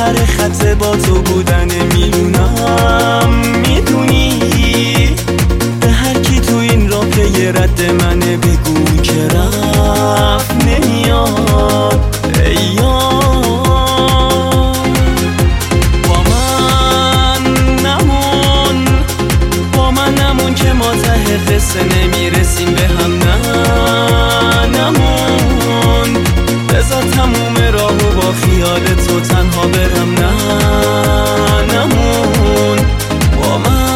سر خط با تو بودن میدونم، میدونی به هر کی تو این راه پی رد منه بگو که رفت نمیاد. ای یار با من نمون که ما ته قصه نمیرسیم به هم. نه نمون، بذار تموم راهو با خیال تو تنها برم. نه نمون با من.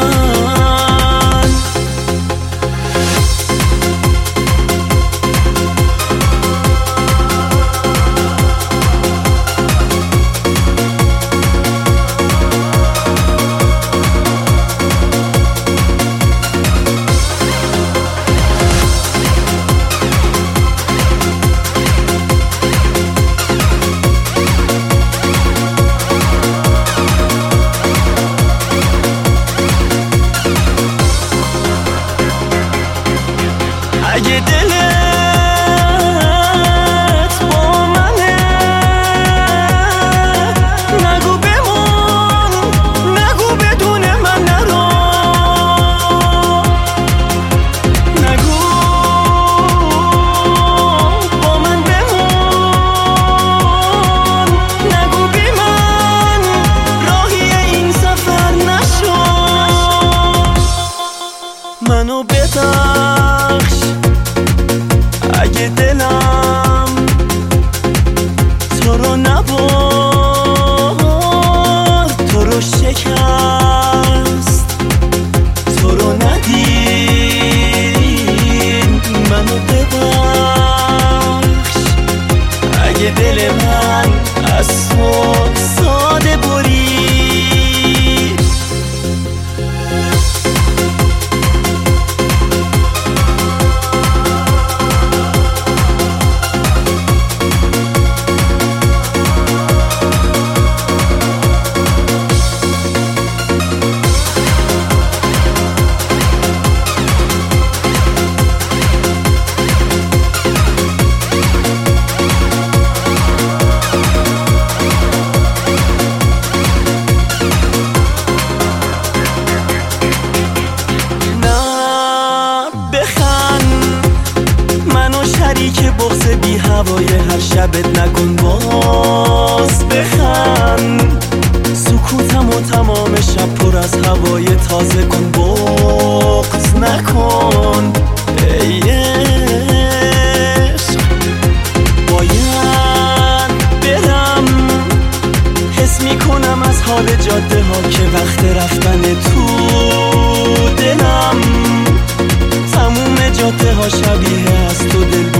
اگه دلت با منه نگو بمون، نگو بدون من نرو، نگو با من بمون، نگو بی من راهی این سفر نشو. منو ببخش اگه دلم تو رو نبرد، تو رو شکست، تو رو ندید. منو ببخش اگه دل من از تو ساده برید. شریک بغض بی هوای هر شبت نکن، باز بخند. سکوتم و تمام شب پر از هوای تازه کن، بغض نکن. ای عشق باید برم، حس میکنم از حال جاده ها که وقت رفتن تو دلم. تموم جاده ها شبیه از تو دل